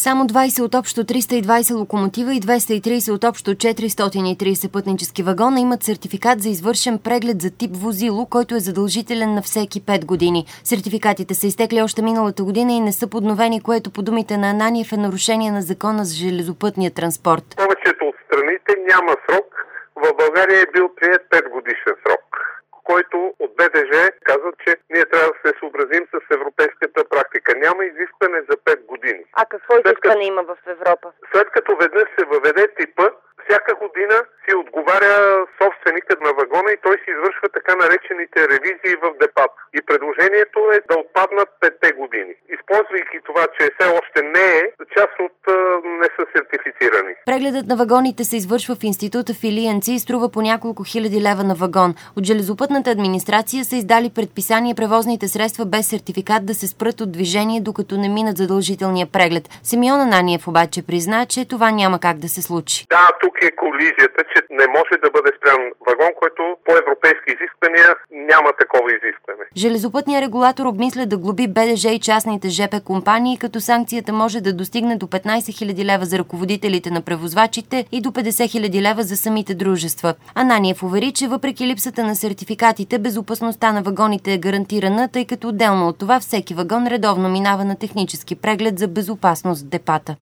Само 20 от общо 320 локомотива и 230 от общо 430 пътнически вагона имат сертификат за извършен преглед за тип возило, който е задължителен на всеки 5 години. Сертификатите са изтекли още миналата година и не са подновени, което по думите на Ананиев е нарушение на закона за железопътния транспорт. Повечето от страните няма срок. В България е бил приет 5 годишен срок, който от БДЖ казват, че ние трябва да се съобразим с европейската практика. Няма изискване за 5 години. А какво изискване има в Европа? След като веднъж се въведе типа, всяка година си отговаря собственикът на вагона и той си извършва така наречените ревизии в депата. И предложението е да отпаднат 5 години. Използвайки това, че все още не е, част от не са сертифицирани. Прегледът на вагоните се извършва в института в Илиянци и струва по няколко хиляди лева на вагон. От железопътната администрация са издали предписание превозните средства без сертификат да се спрат от движение, докато не минат задължителния преглед. Симеон Ананиев обаче призна, че това няма как да се случи. Да, тук е колизията, че не може да бъде спрян вагон, който по европейски изисквания няма такова изискване. Железопътният регулатор обмисля да глоби БДЖ и частните ЖП компании, като санкцията може да достигне до 15 000 лева за ръководителите на превозвачите и до 50 000 лева за самите дружества. Ананиев увери, че въпреки липсата на сертификатите, безопасността на вагоните е гарантирана, тъй като отделно от това всеки вагон редовно минава на технически преглед за безопасност в депата.